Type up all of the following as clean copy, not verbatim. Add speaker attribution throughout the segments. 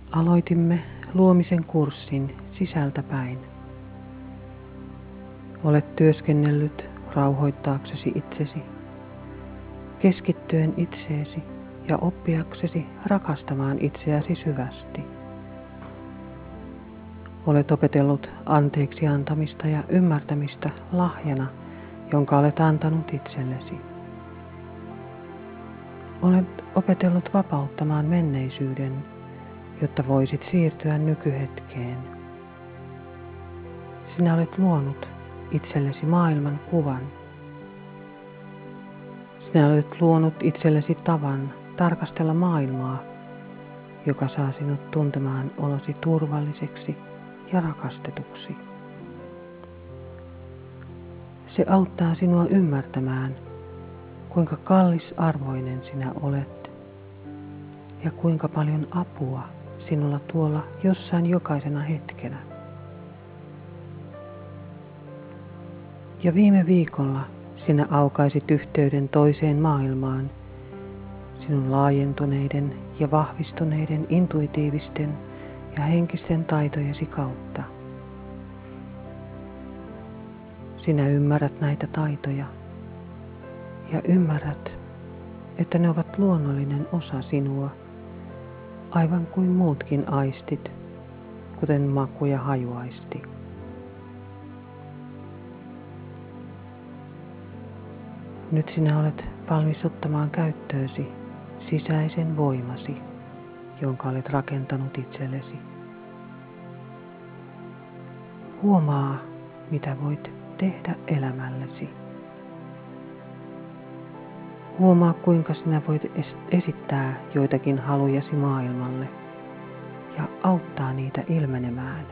Speaker 1: Aloitimme luomisen kurssin sisältäpäin. Olet työskennellyt rauhoittaaksesi itsesi, keskittyen itseesi ja oppiaksesi rakastamaan itseäsi syvästi. Olet opetellut anteeksi antamista ja ymmärtämistä lahjana, jonka olet antanut itsellesi. Olet opetellut vapauttamaan menneisyyden, jotta voisit siirtyä nykyhetkeen. Sinä olet luonut itsellesi maailman kuvan. Sinä olet luonut itsellesi tavan tarkastella maailmaa, joka saa sinut tuntemaan olosi turvalliseksi ja rakastetuksi. Se auttaa sinua ymmärtämään, kuinka kallisarvoinen sinä olet ja kuinka paljon apua sinulla tuolla jossain jokaisena hetkenä. Ja viime viikolla sinä aukaisit yhteyden toiseen maailmaan sinun laajentuneiden ja vahvistuneiden intuitiivisten ja henkisten taitojesi kautta. Sinä ymmärrät näitä taitoja ja ymmärrät, että ne ovat luonnollinen osa sinua, aivan kuin muutkin aistit, kuten maku- ja hajuaisti. Nyt sinä olet valmis ottamaan käyttöösi sisäisen voimasi, jonka olet rakentanut itsellesi. Huomaa, mitä voit tehdä elämällesi. Huomaa, kuinka sinä voit esittää joitakin halujasi maailmalle ja auttaa niitä ilmenemään.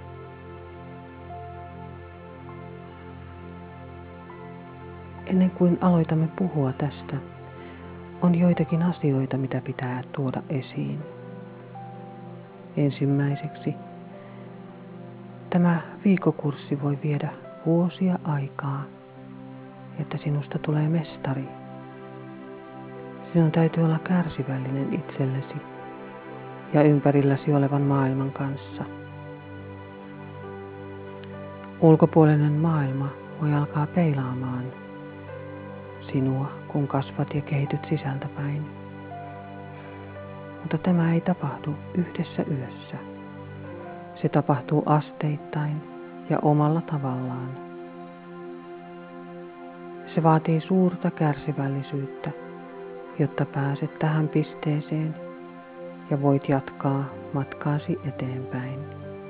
Speaker 1: Ennen kuin aloitamme puhua tästä, on joitakin asioita, mitä pitää tuoda esiin. Ensimmäiseksi, tämä viikkokurssi voi viedä vuosia aikaa, että sinusta tulee mestari. Sinun täytyy olla kärsivällinen itsellesi ja ympärilläsi olevan maailman kanssa. Ulkopuolinen maailma voi alkaa peilaamaan sinua, kun kasvat ja kehityt sisältäpäin. Mutta tämä ei tapahdu yhdessä yössä. Se tapahtuu asteittain ja omalla tavallaan. Se vaatii suurta kärsivällisyyttä, jotta pääset tähän pisteeseen ja voit jatkaa matkaasi eteenpäin.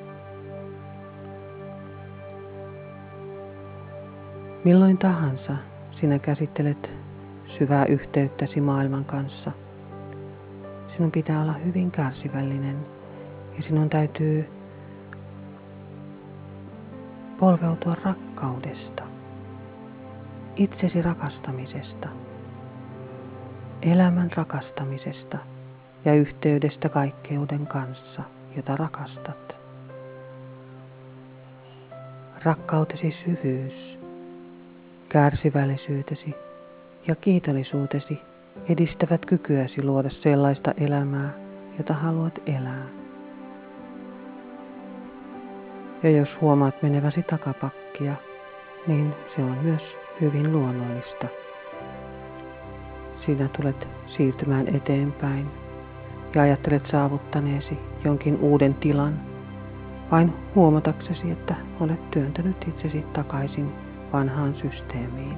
Speaker 1: Milloin tahansa sinä käsittelet syvää yhteyttäsi maailman kanssa. Sinun pitää olla hyvin kärsivällinen ja sinun täytyy polveutua rakkaudesta, itsesi rakastamisesta, elämän rakastamisesta ja yhteydestä kaikkeuden kanssa, jota rakastat. Rakkautesi syvyys, kärsivällisyytesi ja kiitollisuutesi edistävät kykyäsi luoda sellaista elämää, jota haluat elää. Ja jos huomaat meneväsi takapakkia, niin se on myös hyvin luonnollista. Sinä tulet siirtymään eteenpäin ja ajattelet saavuttaneesi jonkin uuden tilan, vain huomataksesi, että olet työntänyt itsesi takaisin vanhaan systeemiin.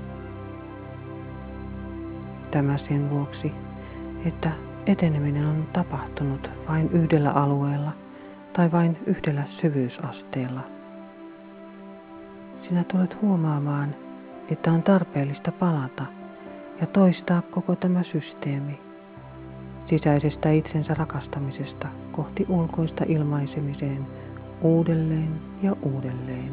Speaker 1: Tämä sen vuoksi, että eteneminen on tapahtunut vain yhdellä alueella tai vain yhdellä syvyysasteella. Sinä tulet huomaamaan, että on tarpeellista palata ja toistaa koko tämä systeemi sisäisestä itsensä rakastamisesta kohti ulkoista ilmaisemiseen uudelleen ja uudelleen.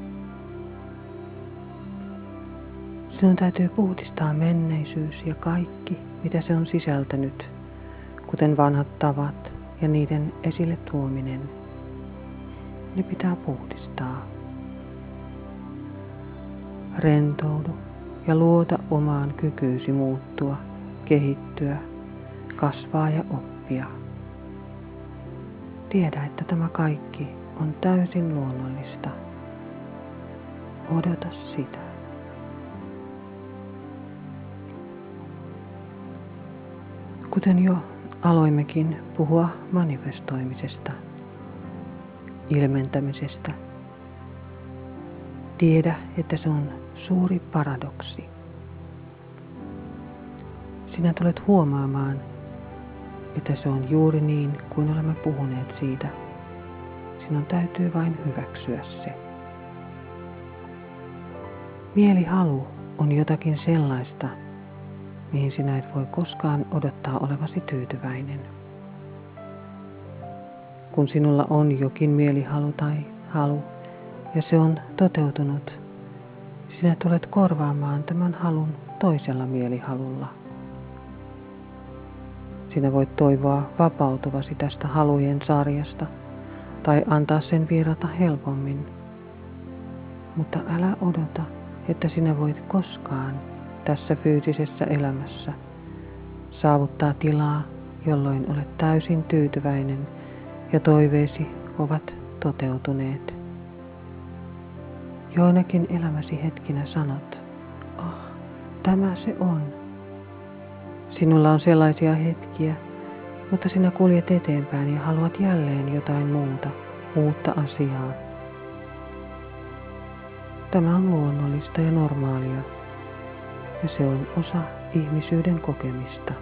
Speaker 1: Sinun täytyy puhdistaa menneisyys ja kaikki, mitä se on sisältänyt, kuten vanhat tavat ja niiden esille tuominen. Ne pitää puhdistaa. Rentoudu ja luota omaan kykyysi muuttua, kehittyä, kasvaa ja oppia. tiedä, että tämä kaikki on täysin luonnollista. Odota sitä. Kuten jo aloimmekin puhua manifestoimisesta, ilmentämisestä, tiedä, että se on suuri paradoksi. Sinä tulet huomaamaan, että se on juuri niin kuin olemme puhuneet siitä. Sinun täytyy vain hyväksyä se. Mielihalu on jotakin sellaista, mihin sinä et voi koskaan odottaa olevasi tyytyväinen. Kun sinulla on jokin mielihalu tai halu ja se on toteutunut, sinä tulet korvaamaan tämän halun toisella mielihalulla. Sinä voit toivoa vapautuvasi tästä halujen sarjasta tai antaa sen virrata helpommin. Mutta älä odota, että sinä voit koskaan tässä fyysisessä elämässä saavuttaa tilaa, jolloin olet täysin tyytyväinen ja toiveesi ovat toteutuneet. Joinakin elämäsi hetkinä sanot, tämä se on. Sinulla on sellaisia hetkiä, mutta sinä kuljet eteenpäin ja haluat jälleen jotain muuta, uutta asiaa. Tämä on luonnollista ja normaalia, ja se on osa ihmisyyden kokemista.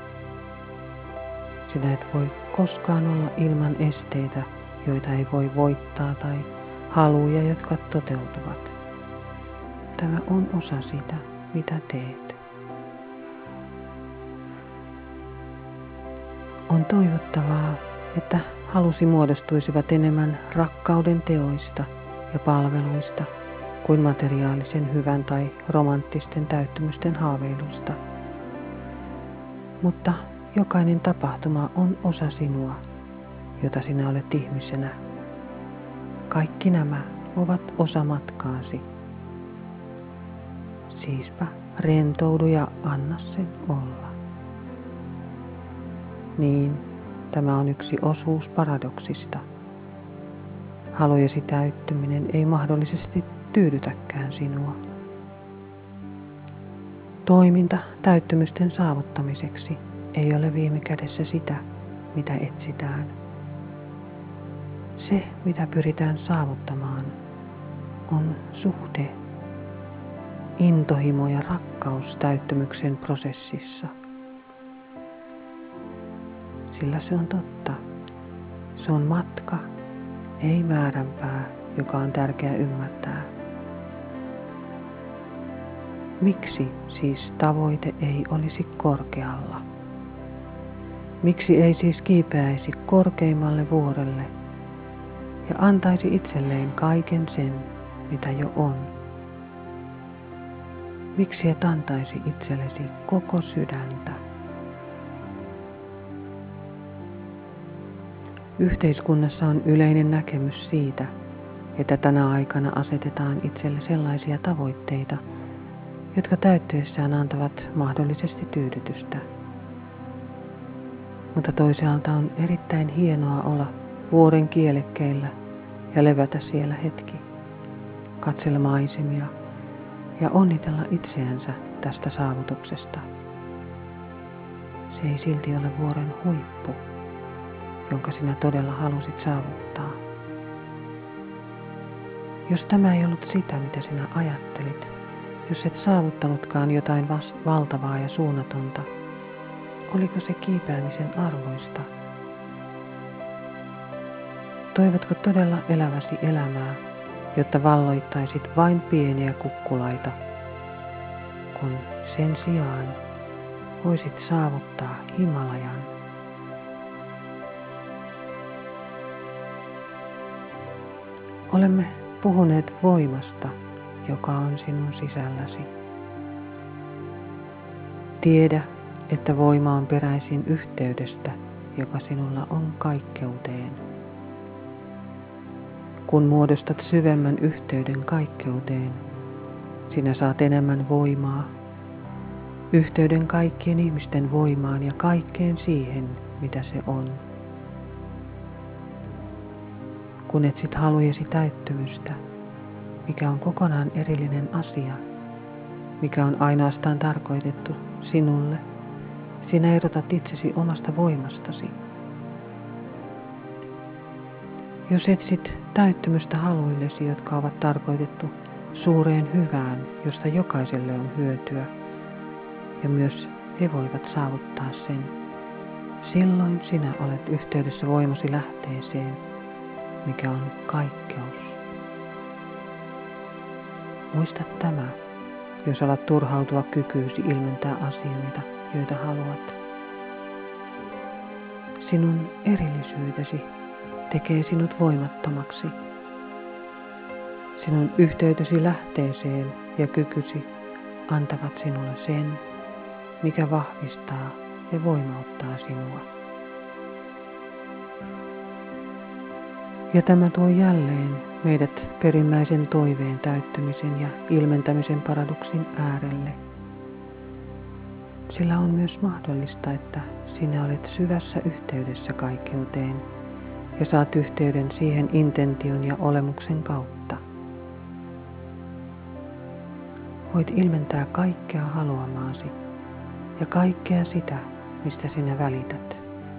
Speaker 1: Sinä et voi koskaan olla ilman esteitä, joita ei voi voittaa, tai haluja, jotka toteutuvat. Tämä on osa sitä, mitä teet. On toivottavaa, että halusi muodostuisivat enemmän rakkauden teoista ja palveluista kuin materiaalisen hyvän tai romanttisten täyttymysten haaveilusta. Mutta jokainen tapahtuma on osa sinua, jota sinä olet ihmisenä. Kaikki nämä ovat osa matkaasi. Siispä rentoudu ja anna sen olla. Niin, tämä on yksi osuus paradoksista. Halujesi täyttyminen ei mahdollisesti tyydytäkään sinua. Toiminta täyttymysten saavuttamiseksi ei ole viime kädessä sitä, mitä etsitään. Se, mitä pyritään saavuttamaan, on suhde, intohimo ja rakkaus täyttymyksen prosessissa. Sillä se on totta. Se on matka, ei määränpää, joka on tärkeää ymmärtää. Miksi siis tavoite ei olisi korkealla? Miksi ei siis kiipeäisi korkeimmalle vuorelle ja antaisi itselleen kaiken sen, mitä jo on? Miksi et antaisi itsellesi koko sydäntä? Yhteiskunnassa on yleinen näkemys siitä, että tänä aikana asetetaan itselle sellaisia tavoitteita, jotka täyttyessään antavat mahdollisesti tyydytystä. Mutta toisaalta on erittäin hienoa olla vuoren kielekkeillä ja levätä siellä hetki, katsella maisemia ja onnitella itseänsä tästä saavutuksesta. Se ei silti ole vuoren huippu, jonka sinä todella halusit saavuttaa. Jos tämä ei ollut sitä, mitä sinä ajattelit, jos et saavuttanutkaan jotain valtavaa ja suunnatonta, oliko se kiipeämisen arvoista? Toivotko todella eläväsi elämää, jotta valloittaisit vain pieniä kukkulaita, kun sen sijaan voisit saavuttaa Himalajan? Olemme puhuneet voimasta, joka on sinun sisälläsi. Tiedä, että voima on peräisin yhteydestä, joka sinulla on kaikkeuteen. Kun muodostat syvemmän yhteyden kaikkeuteen, sinä saat enemmän voimaa, yhteyden kaikkien ihmisten voimaan ja kaikkeen siihen, mitä se on. kun etsit halujesi täyttymystä, mikä on kokonaan erillinen asia, mikä on ainoastaan tarkoitettu sinulle, sinä erotat itsesi omasta voimastasi. Jos etsit täyttymystä haluillesi, jotka ovat tarkoitettu suureen hyvään, josta jokaiselle on hyötyä, ja myös he voivat saavuttaa sen, silloin sinä olet yhteydessä voimasi lähteeseen, mikä on kaikkeus. Muista tämä, jos alat turhautua kykyysi ilmentää asioita, joita haluat. Sinun erillisyytesi tekee sinut voimattomaksi. Sinun yhteytesi lähteeseen ja kykysi antavat sinulle sen, mikä vahvistaa ja voimauttaa sinua. Ja tämä tuo jälleen meidät perimmäisen toiveen täyttymisen ja ilmentämisen paradoksin äärelle. Sillä on myös mahdollista, että sinä olet syvässä yhteydessä kaikkeuteen ja saat yhteyden siihen intention ja olemuksen kautta. Voit ilmentää kaikkea haluamaasi ja kaikkea sitä, mistä sinä välität.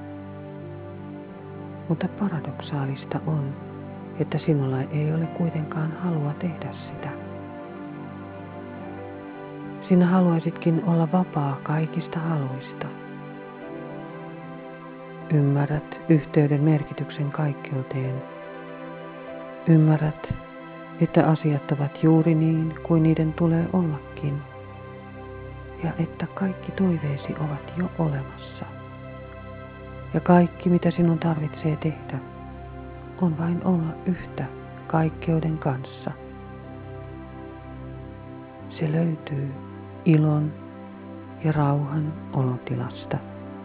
Speaker 1: Mutta paradoksaalista on, että sinulla ei ole kuitenkaan halua tehdä sitä. Sinä haluaisitkin olla vapaa kaikista haluista. Ymmärrät yhteyden merkityksen kaikkeuteen. Ymmärrät, että asiat ovat juuri niin kuin niiden tulee ollakin, ja että kaikki toiveesi ovat jo olemassa. Ja kaikki, mitä sinun tarvitsee tehdä, on vain olla yhtä kaikkeuden kanssa. Se löytyy ilon ja rauhan olotilasta.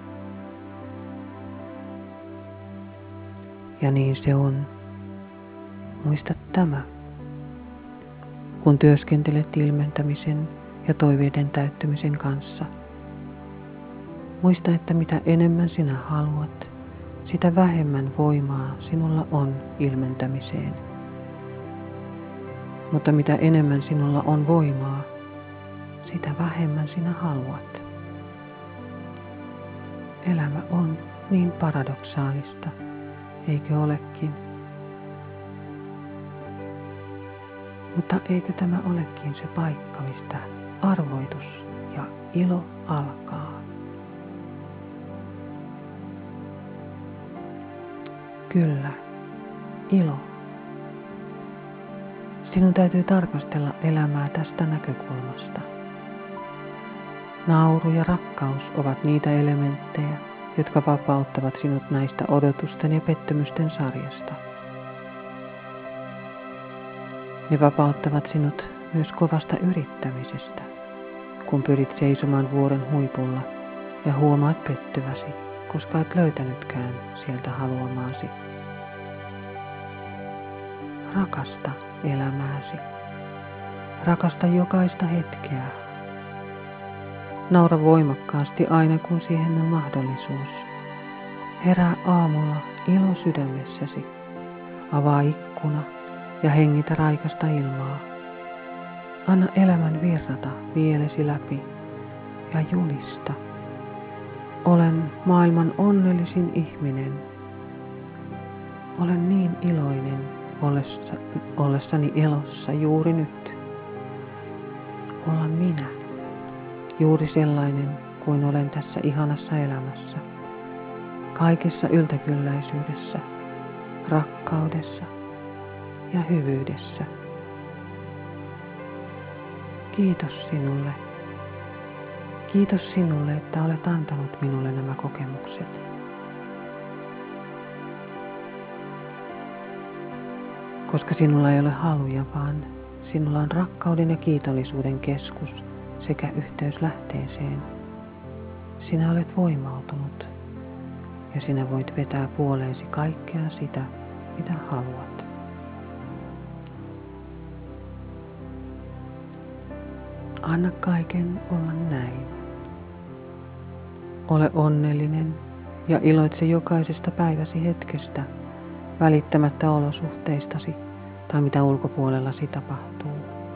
Speaker 1: Ja niin se on. Muista tämä, kun työskentelet ilmentämisen ja toiveiden täyttymisen kanssa. Muista, että mitä enemmän sinä haluat, sitä vähemmän voimaa sinulla on ilmentämiseen. Mutta mitä enemmän sinulla on voimaa, sitä vähemmän sinä haluat. Elämä on niin paradoksaalista, eikö olekin? Mutta eikö tämä olekin se paikka, mistä arvoitus ja ilo alkaa? Kyllä, ilo. Sinun täytyy tarkastella elämää tästä näkökulmasta. Nauru ja rakkaus ovat niitä elementtejä, jotka vapauttavat sinut näistä odotusten ja pettymysten sarjasta. Ne vapauttavat sinut myös kovasta yrittämisestä, kun pyrit seisomaan vuoren huipulla ja huomaat pettyväsi, koska et löytänytkään sieltä haluamaasi. Rakasta elämääsi. Rakasta jokaista hetkeä. Naura voimakkaasti aina kun siihen on mahdollisuus. Herää aamulla ilo sydämessäsi. Avaa ikkuna ja hengitä raikasta ilmaa. Anna elämän virrata vielesi läpi ja julista. Olen maailman onnellisin ihminen. Olen niin iloinen ollessani elossa juuri nyt. Olla minä, juuri sellainen kuin olen tässä ihanassa elämässä. Kaikessa yltäkylläisyydessä, rakkaudessa ja hyvyydessä. Kiitos sinulle. Kiitos sinulle, että olet antanut minulle nämä kokemukset. Koska sinulla ei ole haluja, vaan sinulla on rakkauden ja kiitollisuuden keskus sekä yhteys lähteeseen. Sinä olet voimautunut ja sinä voit vetää puoleesi kaikkea sitä, mitä haluat. Anna kaiken olla näin. Ole onnellinen ja iloitse jokaisesta päiväsi hetkestä, välittämättä olosuhteistasi tai mitä ulkopuolellasi tapahtuu.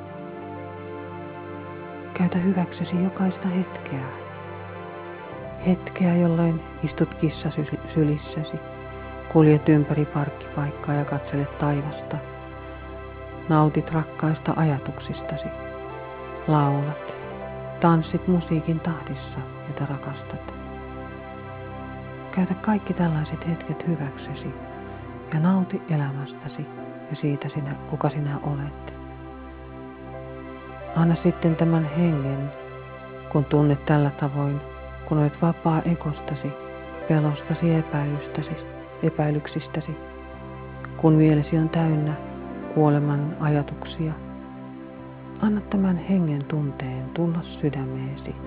Speaker 1: Käytä hyväksesi jokaista hetkeä. Hetkeä, jolloin istut kissasylissäsi, kuljet ympäri parkkipaikkaa ja katselet taivasta. Nautit rakkaista ajatuksistasi. Laulat, tanssit musiikin tahdissa, jota rakastat. Käytä kaikki tällaiset hetket hyväksesi ja nauti elämästäsi ja siitä kuka sinä olet. Anna sitten tämän hengen, kun tunnet tällä tavoin, kun olet vapaa egostasi, pelostasi ja epäilyksistäsi, kun mielesi on täynnä kuoleman ajatuksia. Anna tämän hengen tunteen tulla sydämeesi.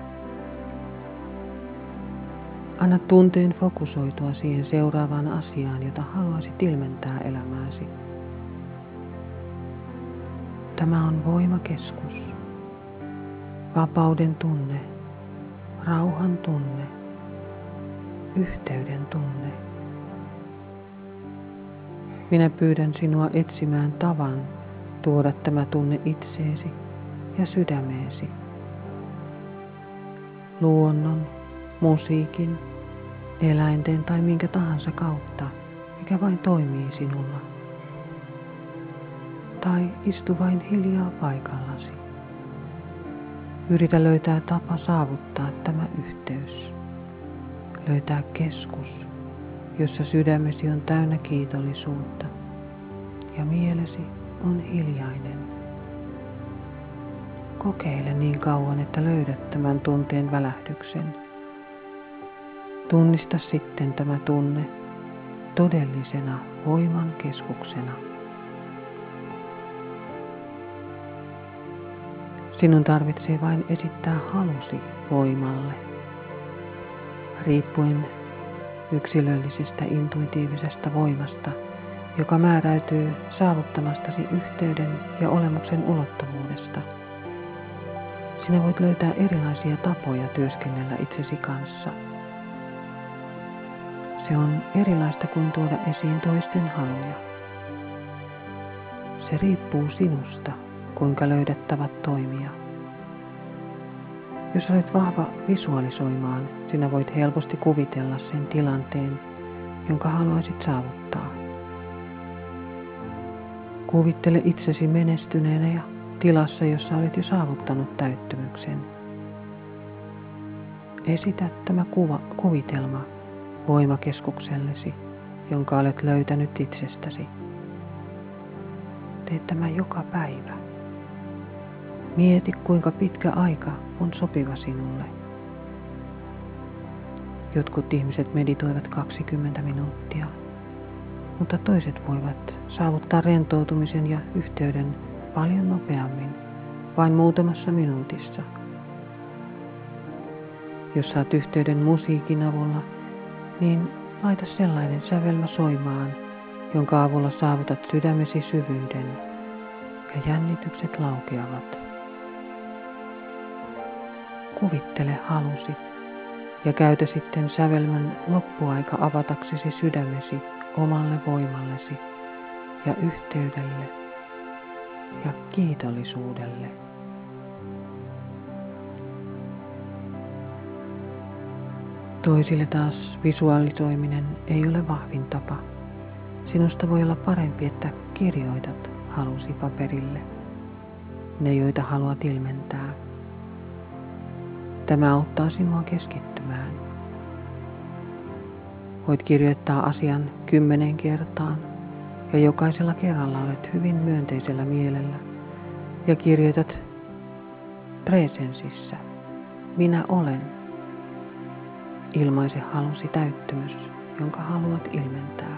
Speaker 1: Anna tunteen fokusoitua siihen seuraavaan asiaan, jota haluaisit ilmentää elämääsi. Tämä on voimakeskus, vapauden tunne, rauhan tunne, yhteyden tunne. Minä pyydän sinua etsimään tavan tuoda tämä tunne itseesi ja sydämeesi. Luonnon, musiikin, eläinten tai minkä tahansa kautta, mikä vain toimii sinulla. Tai istu vain hiljaa paikallasi. Yritä löytää tapa saavuttaa tämä yhteys. Löytää keskus, jossa sydämesi on täynnä kiitollisuutta ja mielesi on hiljainen. Kokeile niin kauan, että löydät tämän tunteen välähdyksen. Tunnista sitten tämä tunne todellisena voiman keskuksena. Sinun tarvitsee vain esittää halusi voimalle. Riippuen yksilöllisestä intuitiivisesta voimasta, joka määräytyy saavuttamastasi yhteyden ja olemuksen ulottuvuudesta. Sinä voit löytää erilaisia tapoja työskennellä itsesi kanssa. Se on erilaista kuin tuoda esiin toisten haluja. Se riippuu sinusta, kuinka löydät tavat toimia. Jos olet vahva visualisoimaan, sinä voit helposti kuvitella sen tilanteen, jonka haluaisit saavuttaa. Kuvittele itsesi menestyneenä ja tilassa, jossa olet jo saavuttanut täyttymyksen. Esitä tämä kuvitelma voimakeskuksellesi, jonka olet löytänyt itsestäsi. Tee tämä joka päivä. Mieti, kuinka pitkä aika on sopiva sinulle. Jotkut ihmiset meditoivat 20 minuuttia, mutta toiset voivat saavuttaa rentoutumisen ja yhteyden paljon nopeammin, vain muutamassa minuutissa. Jos saat yhteyden musiikin avulla, niin laita sellainen sävelmä soimaan, jonka avulla saavutat sydämesi syvyyden ja jännitykset laukeavat. Kuvittele halusi ja käytä sitten sävelmän loppuaika avataksesi sydämesi omalle voimallesi ja yhteydelle ja kiitollisuudelle. Toisille taas visualisoiminen ei ole vahvin tapa. Sinusta voi olla parempi, että kirjoitat halusi paperille, ne joita haluat ilmentää. Tämä auttaa sinua keskittymään. Voit kirjoittaa asian 10 kertaan ja jokaisella kerralla olet hyvin myönteisellä mielellä ja kirjoitat presensissä. Minä olen. Ilmaise halusi täyttymys, jonka haluat ilmentää.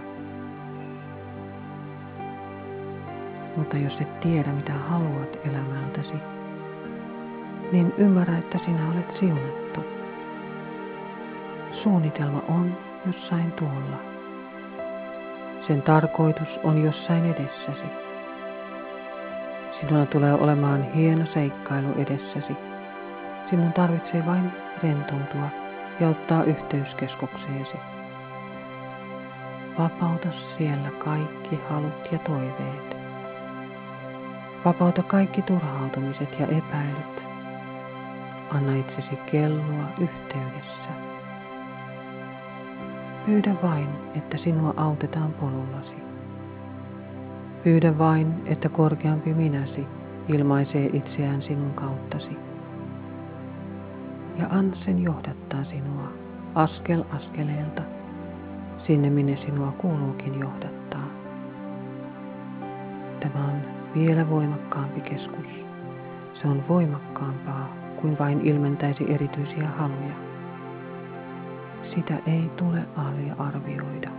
Speaker 1: Mutta jos et tiedä, mitä haluat elämältäsi, niin ymmärrä, että sinä olet siunattu. Suunnitelma on jossain tuolla. Sen tarkoitus on jossain edessäsi. Sinulla tulee olemaan hieno seikkailu edessäsi. Sinun tarvitsee vain rentoutua ja ottaa yhteyskeskukseesi. Vapauta siellä kaikki halut ja toiveet. Vapauta kaikki turhautumiset ja epäilyt. Anna itsesi kellua yhteydessä. Pyydä vain, että sinua autetaan polullasi. Pyydä vain, että korkeampi minäsi ilmaisee itseään sinun kauttasi. Ja anna sen johdattaa sinua askel askeleelta sinne, minne sinua kuuluukin johdattaa. Tämä on vielä voimakkaampi keskus. Se on voimakkaampaa kuin vain ilmentäisi erityisiä haluja. Sitä ei tule aliarvioida.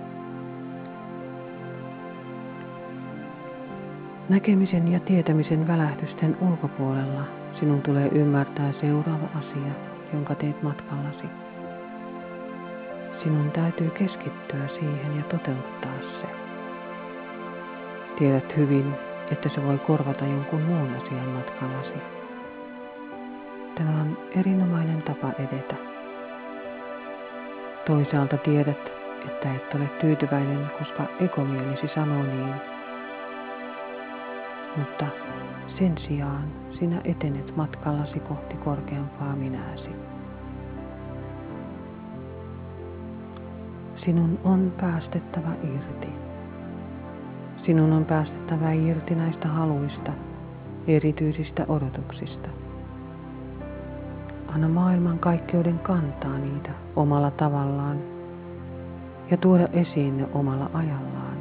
Speaker 1: Näkemisen ja tietämisen välähdysten ulkopuolella sinun tulee ymmärtää seuraava asia, jonka teet matkallasi. Sinun täytyy keskittyä siihen ja toteuttaa se. Tiedät hyvin, että se voi korvata jonkun muun asian matkallasi. Tämä on erinomainen tapa edetä. Toisaalta tiedät, että et ole tyytyväinen, koska ekomielisi sanoo niin. Mutta sen sijaan sinä etenet matkallasi kohti korkeampaa minääsi. Sinun on päästettävä irti. Sinun on päästettävä irti näistä haluista, erityisistä odotuksista. Anna maailmankaikkeuden kantaa niitä omalla tavallaan ja tuoda esiin ne omalla ajallaan.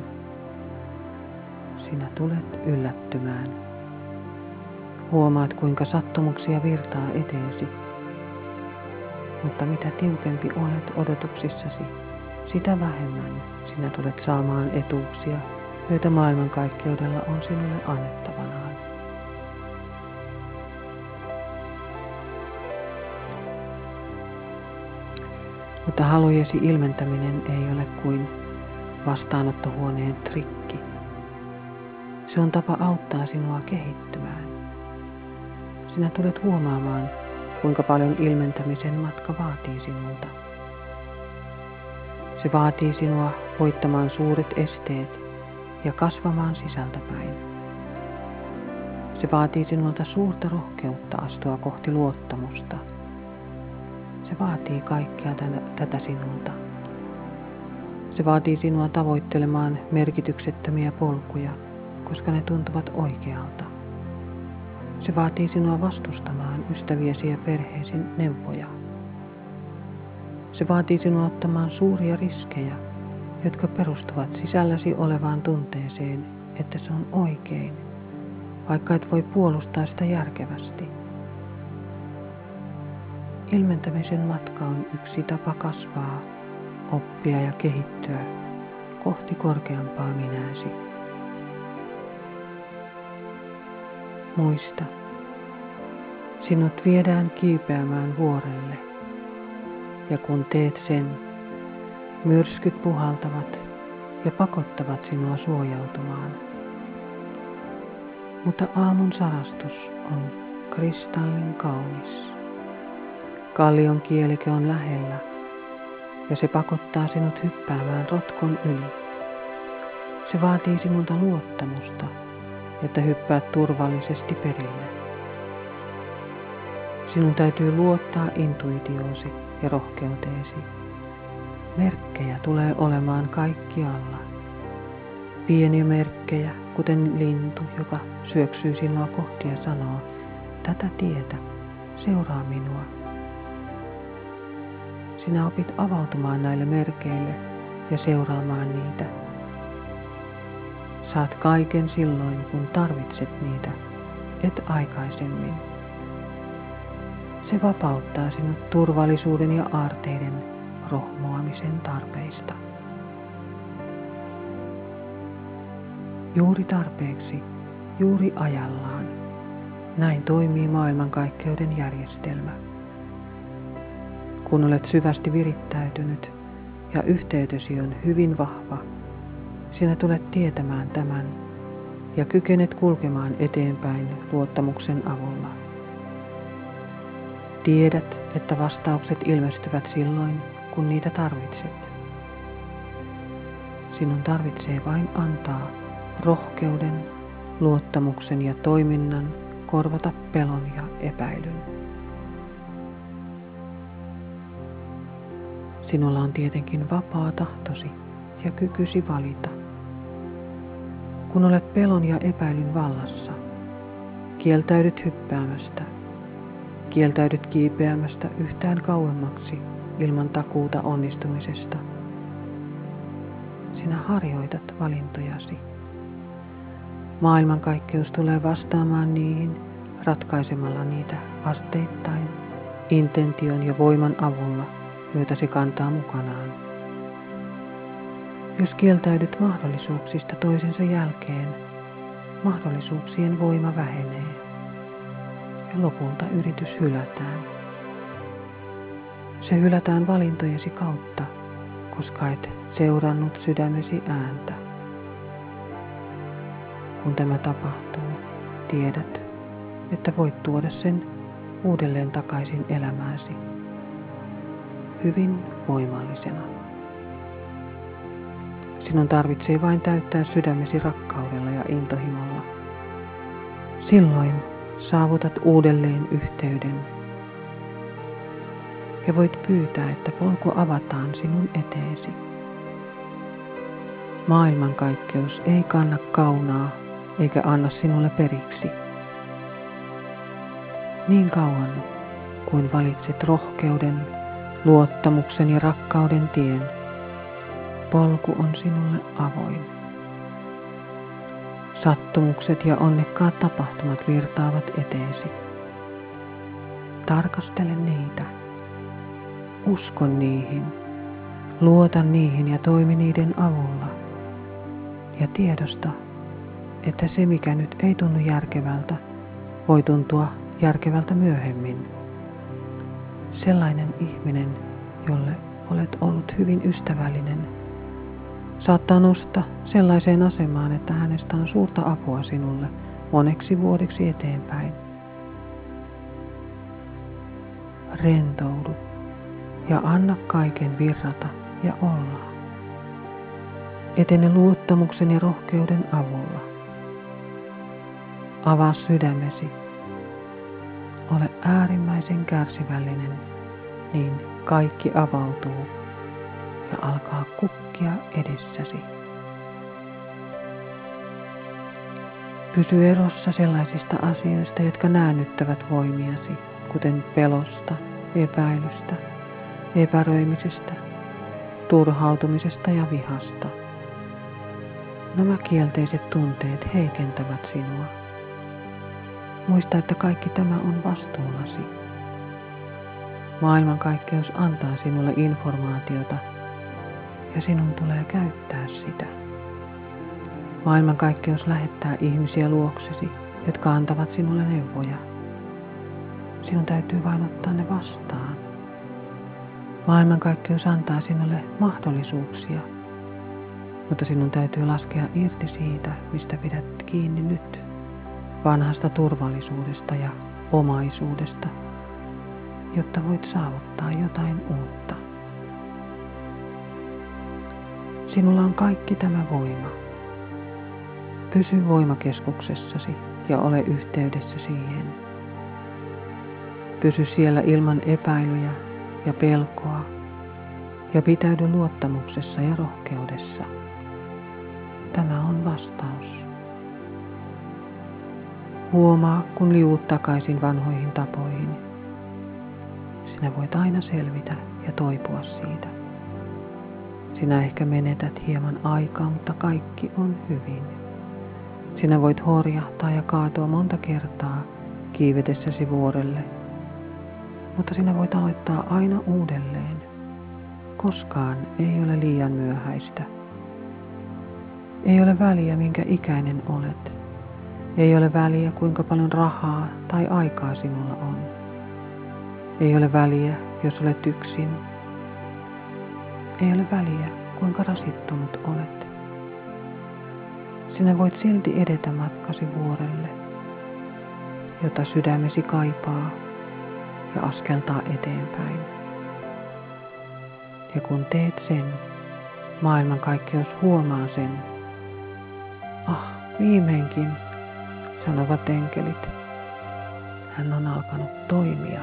Speaker 1: Sinä tulet yllättymään. Huomaat, kuinka sattumuksia virtaa eteesi. Mutta mitä tiukempi olet odotuksissasi, sitä vähemmän sinä tulet saamaan etuuksia, joita maailmankaikkeudella on sinulle annettavanaan. Mutta halujesi ilmentäminen ei ole kuin vastaanottohuoneen trikki. Se on tapa auttaa sinua kehittymään. Sinä tulet huomaamaan, kuinka paljon ilmentämisen matka vaatii sinulta. Se vaatii sinua voittamaan suuret esteet ja kasvamaan sisältäpäin. Se vaatii sinulta suurta rohkeutta astua kohti luottamusta. Se vaatii kaikkea tätä sinulta. Se vaatii sinua tavoittelemaan merkityksettömiä polkuja, koska ne tuntuvat oikealta. Se vaatii sinua vastustamaan ystäviesi ja perheesi neuvoja. Se vaatii sinua ottamaan suuria riskejä, jotka perustuvat sisälläsi olevaan tunteeseen, että se on oikein, vaikka et voi puolustaa sitä järkevästi. Ilmentämisen matka on yksi tapa kasvaa, oppia ja kehittyä kohti korkeampaa minääsi. Muista, sinut viedään kiipeämään vuorelle, ja kun teet sen, myrskyt puhaltavat ja pakottavat sinua suojautumaan. Mutta aamun sarastus on kristallin kaunis. Kallion kielikö on lähellä, ja se pakottaa sinut hyppäämään rotkon yli. Se vaatii sinulta luottamusta, että hyppäät turvallisesti perille. Sinun täytyy luottaa intuitioosi ja rohkeuteesi. Merkkejä tulee olemaan kaikkialla. Pieniä merkkejä, kuten lintu, joka syöksyy sinua kohti ja sanoo, tätä tietä, seuraa minua. Sinä opit avautumaan näille merkeille ja seuraamaan niitä. Saat kaiken silloin, kun tarvitset niitä, et aikaisemmin. Se vapauttaa sinut turvallisuuden ja aarteiden rohmuamisen tarpeista. Juuri tarpeeksi, juuri ajallaan. Näin toimii maailmankaikkeuden järjestelmä. Kun olet syvästi virittäytynyt ja yhteytesi on hyvin vahva, sinä tulet tietämään tämän ja kykenet kulkemaan eteenpäin luottamuksen avulla. Tiedät, että vastaukset ilmestyvät silloin, kun niitä tarvitset. sinun tarvitsee vain antaa rohkeuden, luottamuksen ja toiminnan korvata pelon ja epäilyn. Sinulla on tietenkin vapaa tahtosi ja kykysi valita. Kun olet pelon ja epäilyn vallassa, kieltäydyt hyppäämästä, kieltäydyt kiipeämästä yhtään kauemmaksi ilman takuuta onnistumisesta. Sinä harjoitat valintojasi. Maailmankaikkeus tulee vastaamaan niihin ratkaisemalla niitä asteittain, intention ja voiman avulla, joita se kantaa mukanaan. Jos kieltäydyt mahdollisuuksista toisensa jälkeen, mahdollisuuksien voima vähenee ja lopulta yritys hylätään. Se hylätään valintojesi kautta, koska et seurannut sydämesi ääntä. Kun tämä tapahtuu, tiedät, että voit tuoda sen uudelleen takaisin elämääsi hyvin voimallisena. Sinun tarvitsee vain täyttää sydämesi rakkaudella ja intohimolla. Silloin saavutat uudelleen yhteyden ja voit pyytää, että polku avataan sinun eteesi. Maailmankaikkeus ei kanna kaunaa eikä anna sinulle periksi. Niin kauan kuin valitset rohkeuden, luottamuksen ja rakkauden tien, polku on sinulle avoin. Sattumukset ja onnekkaat tapahtumat virtaavat eteesi. Tarkastele niitä. Usko niihin. Luota niihin ja toimi niiden avulla. Ja tiedosta, että se mikä nyt ei tunnu järkevältä, voi tuntua järkevältä myöhemmin. Sellainen ihminen, jolle olet ollut hyvin ystävällinen, saattaa nousta sellaiseen asemaan, että hänestä on suurta apua sinulle moneksi vuodeksi eteenpäin. Rentoudu ja anna kaiken virrata ja olla. Etene luottamuksen ja rohkeuden avulla. Avaa sydämesi. Ole äärimmäisen kärsivällinen, niin kaikki avautuu ja alkaa kukkia edessäsi. Pysy erossa sellaisista asioista, jotka näännyttävät voimiasi, kuten pelosta, epäilystä, epäröimisestä, turhautumisesta ja vihasta. Nämä kielteiset tunteet heikentävät sinua. Muista, että kaikki tämä on vastuullasi. Maailmankaikkeus antaa sinulle informaatiota ja sinun tulee käyttää sitä. Maailmankaikkeus lähettää ihmisiä luoksesi, jotka antavat sinulle neuvoja. Sinun täytyy vain ottaa ne vastaan. Maailmankaikkeus antaa sinulle mahdollisuuksia, mutta sinun täytyy laskea irti siitä, mistä pidät kiinni nyt, vanhasta turvallisuudesta ja omaisuudesta, jotta voit saavuttaa jotain uutta. Sinulla on kaikki tämä voima. Pysy voimakeskuksessasi ja ole yhteydessä siihen. Pysy siellä ilman epäilyjä ja pelkoa ja pitäydy luottamuksessa ja rohkeudessa. Tämä on vastaus. Huomaa, kun liuut takaisin vanhoihin tapoihin. Sinä voit aina selvitä ja toipua siitä. Sinä ehkä menetät hieman aikaa, mutta kaikki on hyvin. Sinä voit horjahtaa ja kaatua monta kertaa kiivetessäsi vuorelle, mutta sinä voit aloittaa aina uudelleen. Koskaan ei ole liian myöhäistä. Ei ole väliä, minkä ikäinen olet. Ei ole väliä, kuinka paljon rahaa tai aikaa sinulla on. Ei ole väliä, jos olet yksin. Ei ole väliä, kuinka rasittunut olet. Sinä voit silti edetä matkasi vuorelle, jota sydämesi kaipaa, ja askeltaa eteenpäin. Ja kun teet sen, Maailmankaikkeus huomaa sen. Ah, viimeinkin, sanovat enkelit. Hän on alkanut toimia.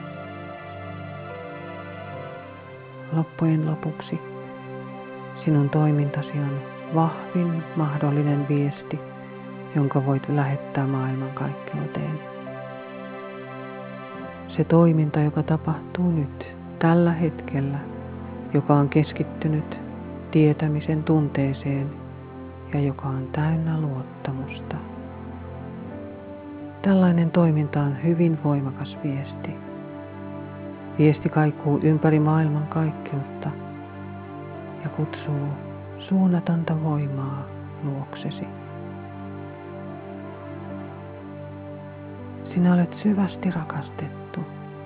Speaker 1: Loppujen lopuksi sinun toimintasi on vahvin mahdollinen viesti, jonka voit lähettää maailmankaikkeuteen. Se toiminta, joka tapahtuu nyt, tällä hetkellä, joka on keskittynyt tietämisen tunteeseen ja joka on täynnä luottamusta. Tällainen toiminta on hyvin voimakas viesti. Viesti kaikuu ympäri maailmankaikkeutta ja kutsuu suunnatonta voimaa luoksesi. Sinä olet syvästi rakastettu.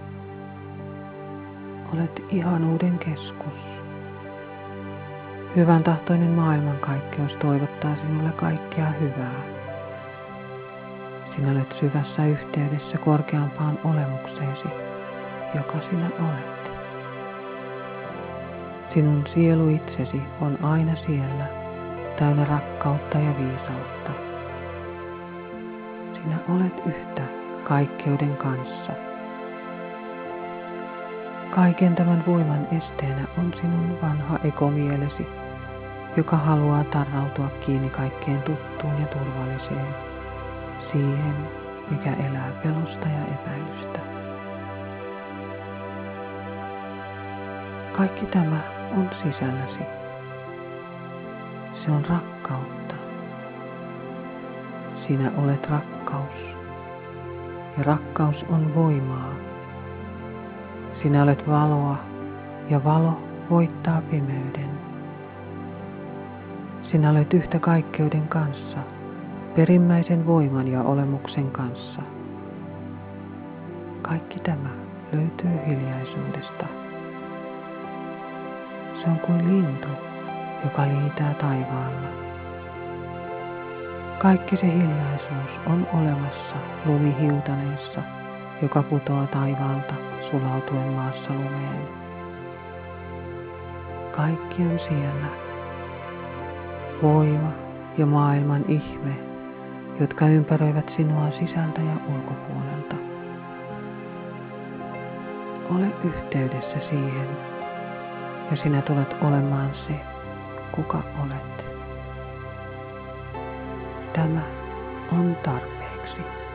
Speaker 1: Olet ihanuuden keskus. Hyvän tahtoinen maailmankaikkeus toivottaa sinulle kaikkea hyvää. Sinä olet syvässä yhteydessä korkeampaan olemukseesi, joka sinä olet. Sinun sielu itsesi on aina siellä, täynnä rakkautta ja viisautta. Sinä olet yhtä kaikkeuden kanssa. Kaiken tämän voiman esteenä on sinun vanha ekomielesi, joka haluaa tarrautua kiinni kaikkeen tuttuun ja turvalliseen, siihen, mikä elää pelosta ja epäilystä. Kaikki tämä on sisälläsi. Se on rakkautta. Sinä olet rakkaus. Ja rakkaus on voimaa. Sinä olet valoa ja valo voittaa pimeyden. Sinä olet yhtä kaikkeuden kanssa, perimmäisen voiman ja olemuksen kanssa. Kaikki tämä löytyy hiljaisuudesta. Se on kuin lintu, joka liitää taivaalla. Kaikki se hiljaisuus on olemassa lumihiutaleissa, joka putoaa taivaalta sulautuen maassa lumeen. Kaikki on siellä. Voima ja maailman ihme, jotka ympäröivät sinua sisältä ja ulkopuolelta. Ole yhteydessä siihen ja sinä tulet olemaan se, kuka olet. Tämä on tarpeeksi.